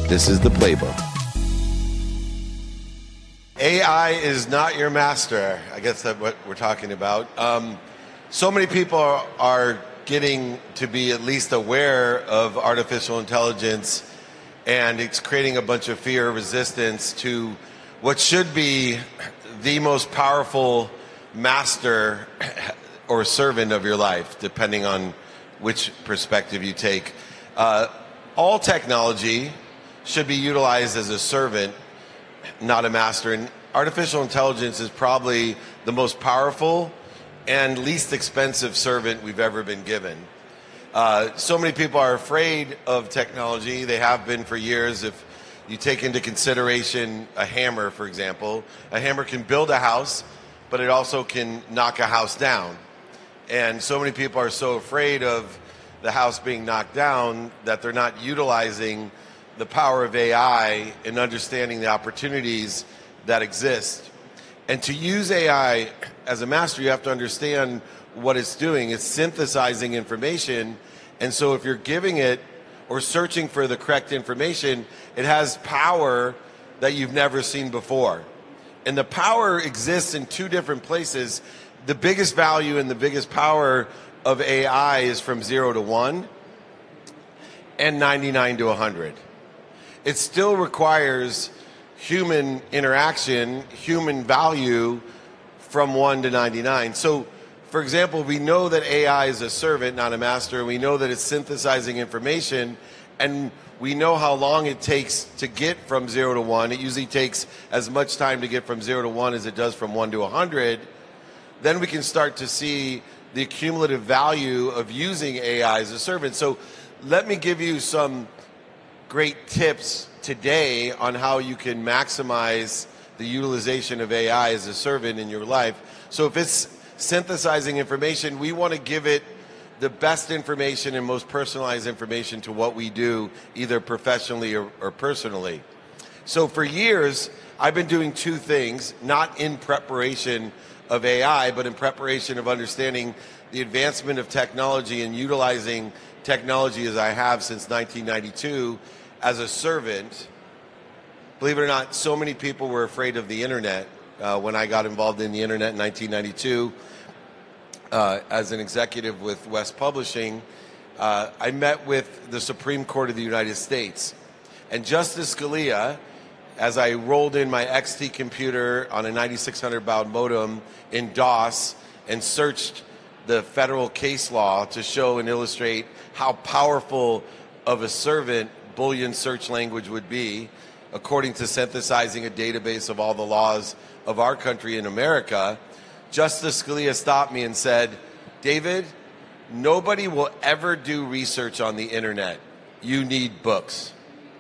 This is The Playbook. AI is not your master. I guess that's what we're talking about. So many people are getting to be at least aware of artificial intelligence, and it's creating a bunch of fear, resistance to what should be the most powerful master or servant of your life, depending on which perspective you take. All technology should be utilized as a servant, not a master. And artificial intelligence is probably the most powerful and least expensive servant we've ever been given. So many people are afraid of technology. They have been for years. If you take into consideration a hammer, for example, a hammer can build a house, but it also can knock a house down. And so many people are so afraid of the house being knocked down that they're not utilizing the power of AI and understanding the opportunities that exist. And to use AI as a master, you have to understand what it's doing. It's synthesizing information. And so if you're giving it or searching for the correct information, it has power that you've never seen before. And the power exists in two different places. The biggest value and the biggest power of AI is from 0 to 1 and 99 to 100. It still requires human interaction, human value from 1 to 99. So, for example, we know that AI is a servant, not a master. We know that it's synthesizing information, and we know how long it takes to get from 0 to 1. It usually takes as much time to get from 0 to 1 as it does from 1 to 100. Then we can start to see the cumulative value of using AI as a servant. So let me give you some great tips today on how you can maximize the utilization of AI as a servant in your life. So if it's synthesizing information, we want to give it the best information and most personalized information to what we do, either professionally or personally. So for years, I've been doing two things, not in preparation of AI, but in preparation of understanding the advancement of technology and utilizing technology as I have since 1992 as a servant. Believe it or not, so many people were afraid of the internet when I got involved in the internet in 1992 as an executive with West Publishing. I met with the Supreme Court of the United States, and Justice Scalia, as I rolled in my XT computer on a 9600 baud modem in DOS and searched the federal case law to show and illustrate how powerful of a servant Boolean search language would be, according to synthesizing a database of all the laws of our country in America, Justice Scalia stopped me and said, "David, nobody will ever do research on the internet. You need books."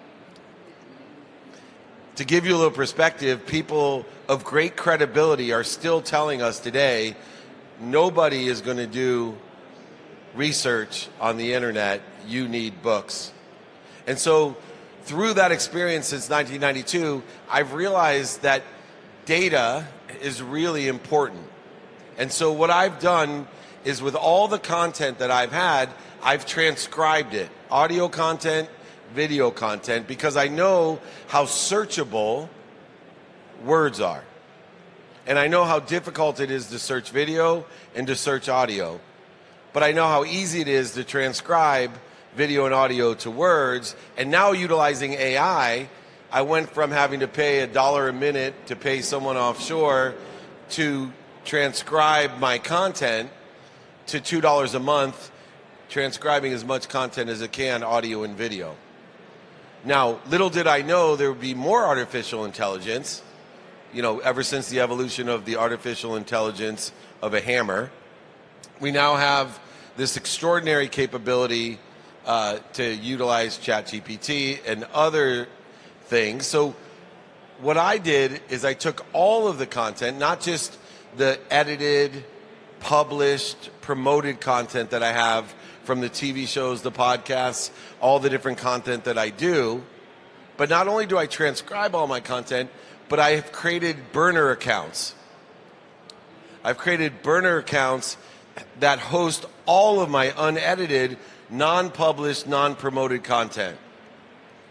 To give you a little perspective, people of great credibility are still telling us today, nobody is going to do research on the internet. You need books. And so through that experience since 1992, I've realized that data is really important. And so what I've done is, with all the content that I've had, I've transcribed it, audio content, video content, because I know how searchable words are. And I know how difficult it is to search video and to search audio. But I know how easy it is to transcribe video and audio to words. And now, utilizing AI, I went from having to pay $1 a minute to pay someone offshore to transcribe my content to $2 a month, transcribing as much content as it can, audio and video. Now, little did I know there would be more artificial intelligence, ever since the evolution of the artificial intelligence of a hammer. We now have this extraordinary capability to utilize ChatGPT and other things. So what I did is I took all of the content, not just the edited, published, promoted content that I have from the TV shows, the podcasts, all the different content that I do. But not only do I transcribe all my content, but I have created burner accounts. I've created burner accounts that host all of my unedited, non-published, non-promoted content.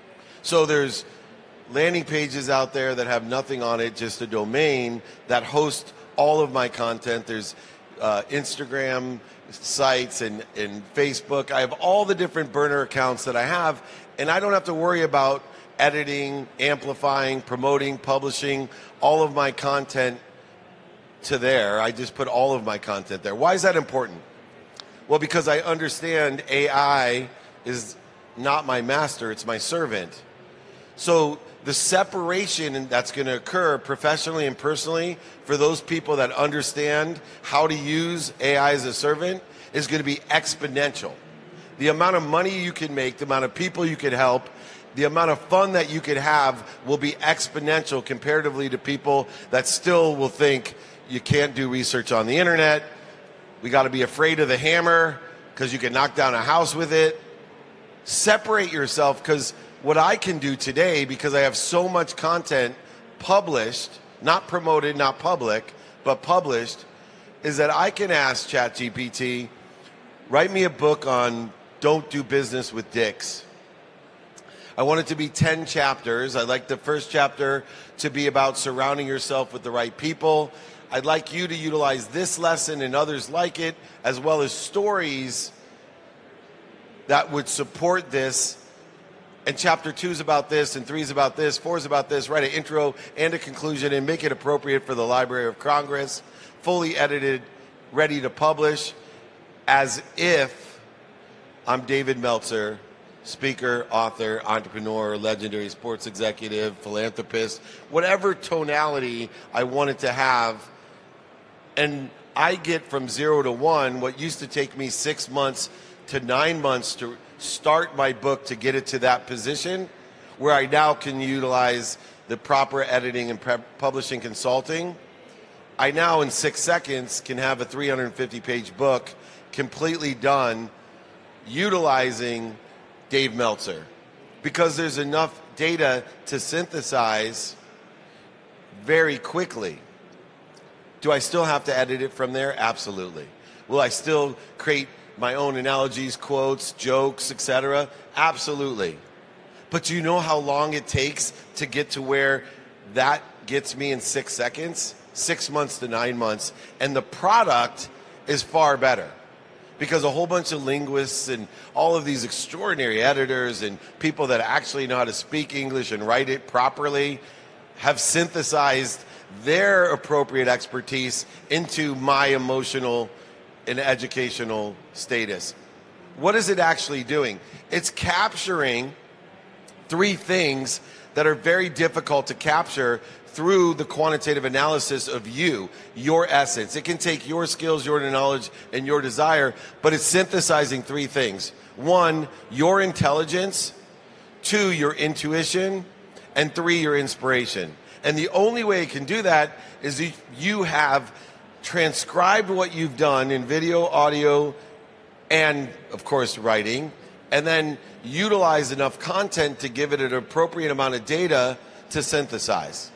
So there's landing pages out there that have nothing on it, just a domain that host all of my content. There's Instagram sites and Facebook. I have all the different burner accounts that I have, and I don't have to worry about editing, amplifying, promoting, publishing all of my content to there. I just put all of my content there. Why is that important? Well, because I understand AI is not my master, it's my servant. So the separation that's going to occur professionally and personally for those people that understand how to use AI as a servant is going to be exponential. The amount of money you can make, the amount of people you can help, the amount of fun that you could have will be exponential comparatively to people that still will think you can't do research on the internet. We got to be afraid of the hammer because you can knock down a house with it. Separate yourself, because what I can do today, because I have so much content published, not promoted, not public, but published, is that I can ask ChatGPT, write me a book on don't do business with dicks. I want it to be 10 chapters. I'd like the first chapter to be about surrounding yourself with the right people. I'd like you to utilize this lesson and others like it, as well as stories that would support this. And chapter 2 is about this, and 3 is about this, 4 is about this. Write an intro and a conclusion and make it appropriate for the Library of Congress, fully edited, ready to publish, as if I'm David Meltzer, speaker, author, entrepreneur, legendary sports executive, philanthropist, whatever tonality I wanted to have. And I get from 0 to 1 what used to take me 6 months to 9 months to start my book to get it to that position, where I now can utilize the proper editing and publishing consulting. I now in 6 seconds can have a 350-page book completely done utilizing Dave Meltzer, because there's enough data to synthesize very quickly. Do I still have to edit it from there? Absolutely. Will I still create my own analogies, quotes, jokes, etc.? Absolutely. But do you know how long it takes to get to where that gets me in 6 seconds? 6 months to 9 months. And the product is far better, because a whole bunch of linguists and all of these extraordinary editors and people that actually know how to speak English and write it properly have synthesized their appropriate expertise into my emotional and educational status. What is it actually doing? It's capturing 3 things that are very difficult to capture through the quantitative analysis of you, your essence. It can take your skills, your knowledge, and your desire, but it's synthesizing 3 things. 1, your intelligence. 2, your intuition. And 3, your inspiration. And the only way it can do that is if you have transcribed what you've done in video, audio, and, of course, writing, and then utilize enough content to give it an appropriate amount of data to synthesize.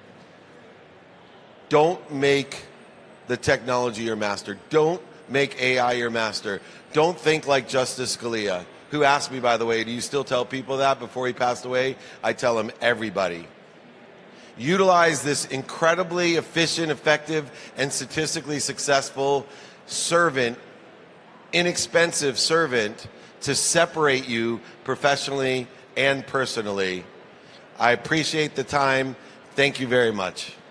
Don't make the technology your master. Don't make AI your master. Don't think like Justice Scalia, who asked me, by the way, do you still tell people that before he passed away? I tell him, everybody. Utilize this incredibly efficient, effective, and statistically successful servant, inexpensive servant, to separate you professionally and personally. I appreciate the time. Thank you very much.